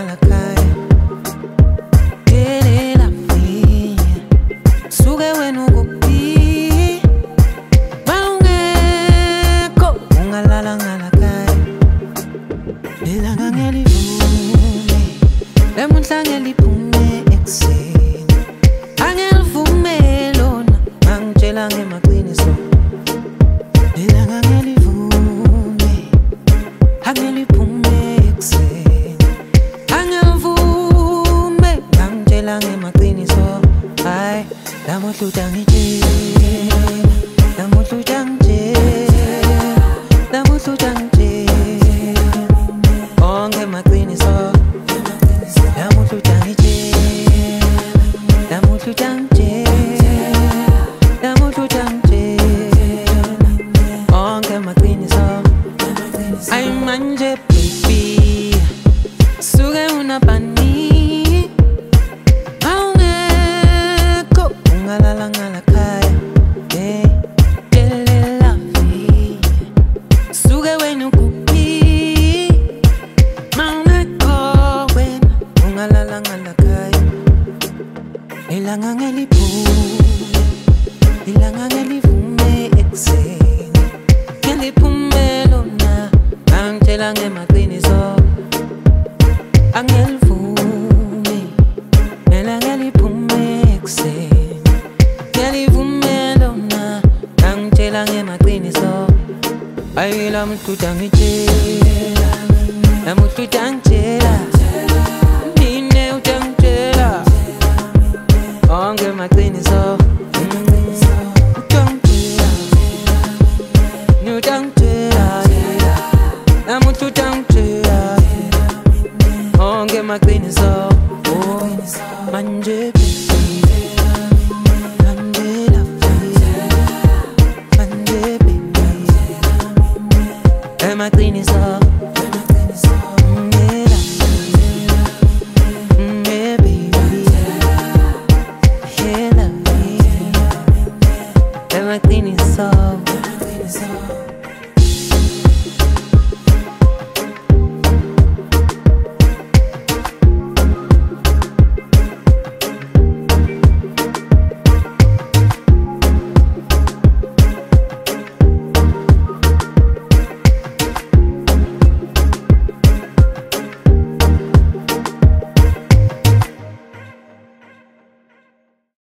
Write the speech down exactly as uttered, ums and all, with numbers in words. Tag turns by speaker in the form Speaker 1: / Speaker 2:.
Speaker 1: ngala kaya delela finya suke wena ukuphi bawungekho ungalala ngala kaya ilanga ngelivume lemuhla ngeliphume ekuseni angelivume lona angitshela ngemaqiniso ilanga ngelivume angiliphume ekuseni angilivume angitshela ngemaqiniso hayi lamuhla utangitshela lamuhla utangitshela lamuhla utangitshela onke amaqiniso lamuhla utangitshela lamuhla utangitshela lamuhla utangitshela onke amaqiniso ay manje baby suke unabani awungekho ungalala ngala kaya eh delela finya suke wena ukuphi mawungekho wena ungalala ngala kaya ilanga ngeliphume ilanga ngelivume ekuseni ngeliphume lona angitshela ngemaqiniso angelivume ilanga ngeliphume ekuseni ngelivume lona angitshela ngemaqiniso ayi lamuhla utangitshela lamuhla utangitshela nine utangitshela onke amaqiniso utangitshela utangitshela lamuhla utangitshela onke amaqiniso manje baby manje lafika manje baby amaqiniso